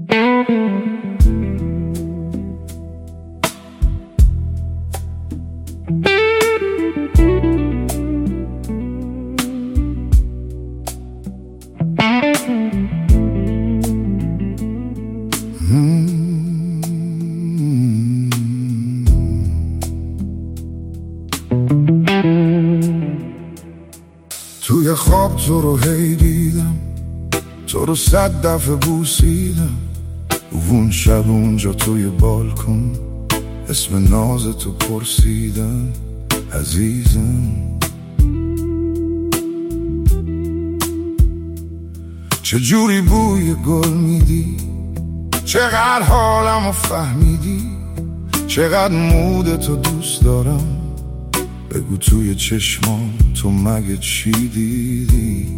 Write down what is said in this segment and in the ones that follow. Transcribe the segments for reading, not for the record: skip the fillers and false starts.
توی خواب تو رو هی دیدم، تو رو 100 دفعه بوسیدم. اون شب اونجا توی بالکن اسم ناز تو پرسیدم عزیزم. چجوری بوی گل میدی، چقدر حالمو فهمیدی، چقدر مود تو دوست دارم. بگو توی چشمام تو مگه چی دیدی؟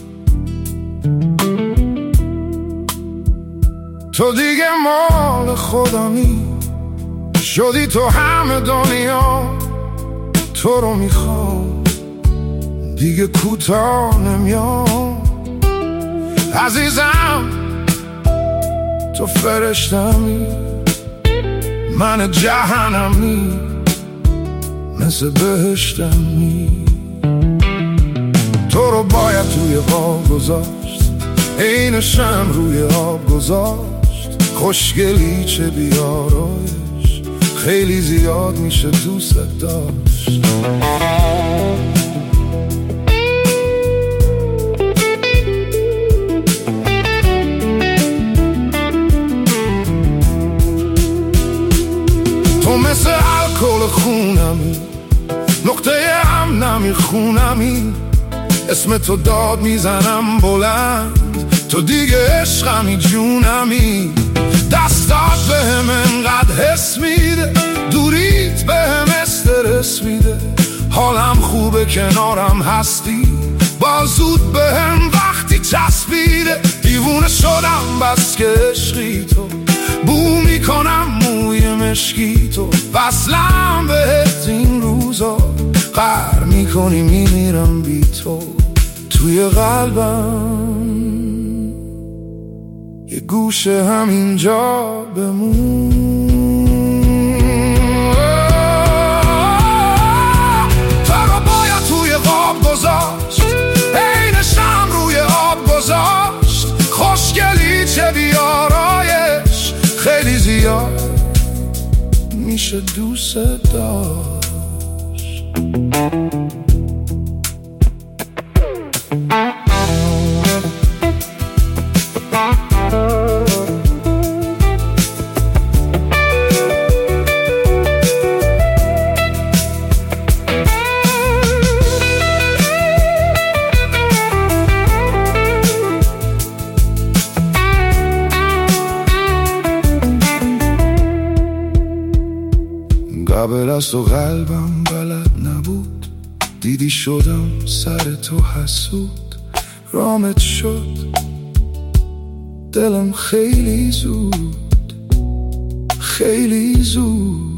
تو دیگه مال خودمی شدی، تو همه دنیا تو رو میخوام، دیگه کوتاه نمیام. عزیزم تو فرشتمی، من جهنمی، مثل بهشتمی. تو رو باید توی آب گذاشت، عین شمع روی آب گذاشت. خوشگلی چه بیارایش، خیلی زیاد میشه دوست داشت. تو مثل الکل خونمی، نقطه امنمی خونمی. اسم تو داد میزنم بلند، تو دیگه عشقمی جونمی. دستات بهم انقدر حس میده، دوریت بهم استرس میده. حالم خوبه کنارم هستی، بازود بهم وقتی چسبیده. دیوونه شدم بس که عشقی تو، بو میکنم موی مشکی تو. وصلم بهت این روزا، قهر میکنی میمیرم بی تو. توی قلبم یه گوشه همینجا بمون. تو رو باید توی قاب گذاشت، عین شمع روی آب گذاشت. خوشگلی چه بیارایش، خیلی زیاد میشه دوست داشت. قبل از تو قلبم بلد نبود، دیدی شدم سر تو حسود. رامت شد دلم خیلی زود، خیلی زود.